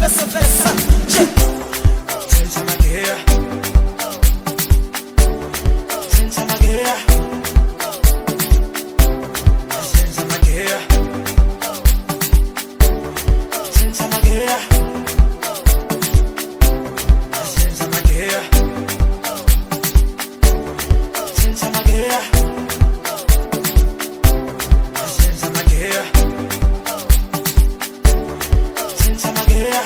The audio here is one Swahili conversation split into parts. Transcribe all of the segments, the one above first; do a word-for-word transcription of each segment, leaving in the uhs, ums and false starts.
versa versa. Senza magia, senza magia, senza magia, senza magia, senza magia, senza magia, senza magia, senza magia.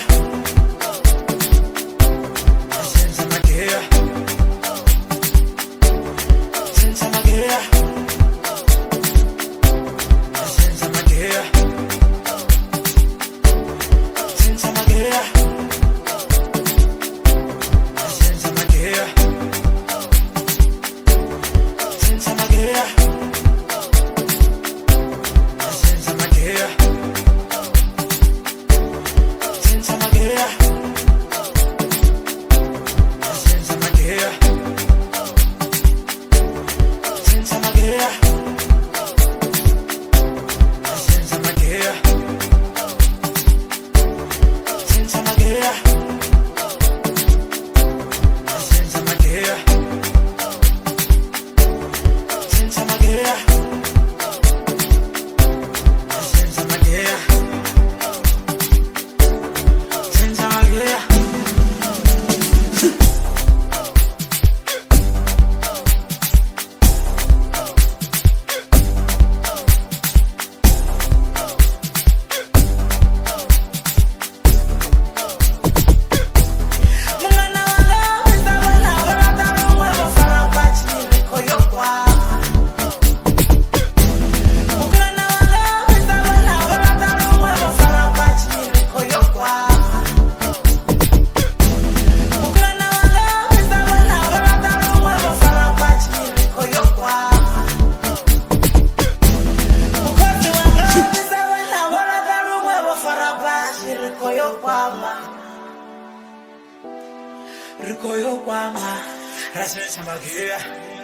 Rikoyo kwama, rasen samagia.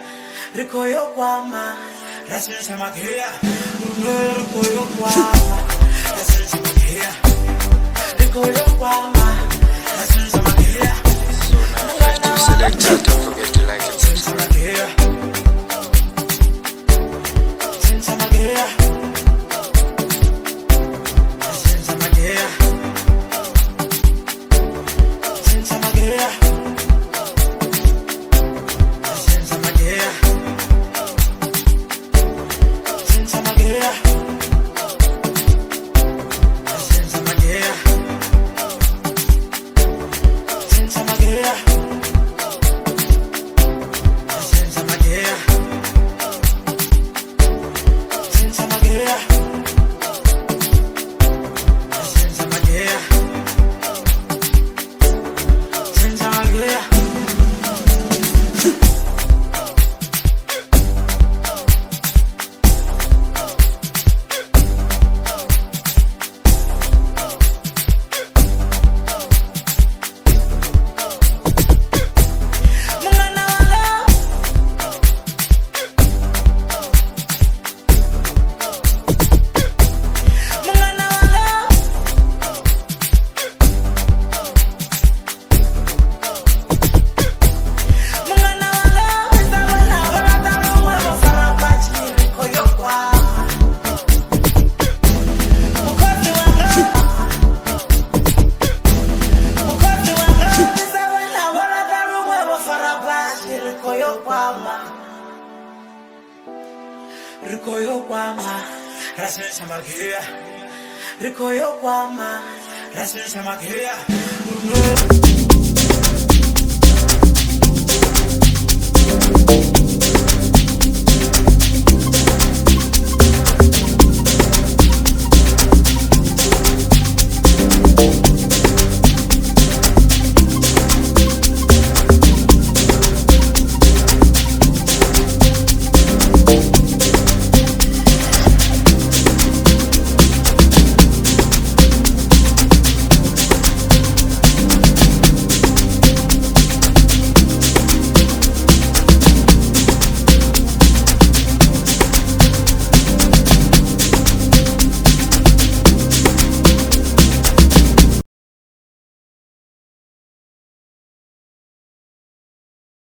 Rikoyo kwama, rasen samagia. Rikoyo kwama, rasen samagia. Rikoyo kwama, rasen samagia. To select it, don't forget to like and subscribe. Senza magia, senza magia, senza magia, senza magia, senza magia, senza magia, senza magia, senza magia. Senza magia, senza magia, senza magia. Rikoyo kwama, rasen samagia. Rikoyo kwama, rasen samagia.